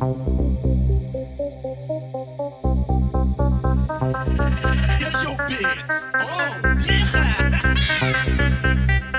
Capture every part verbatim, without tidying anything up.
Here's your bits. Oh, yeah.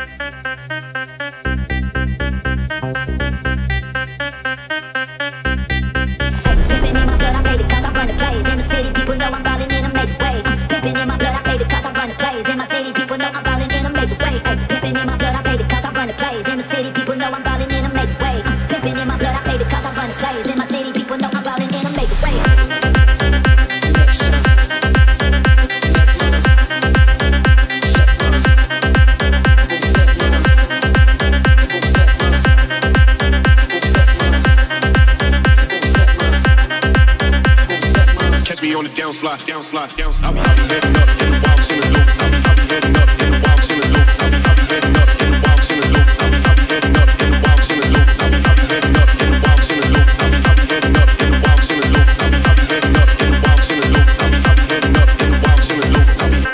Downslide, downslide, downslide. I'll be, I'll be heading up in the wild in the loop. I'll be, I'll be heading up in the wild in the loop. I'll be, I'll be heading up in the wild in the loop. I'll be, I'll be heading up in the wild in the loop. I'll be, I'll be heading up in the wild in the loop. I'll be, I'll be heading up in the wild in the loop. I'll be, I'll be heading up in the wild in the loop. I'll be, I'll be heading up in the wild in the loop. I'll be.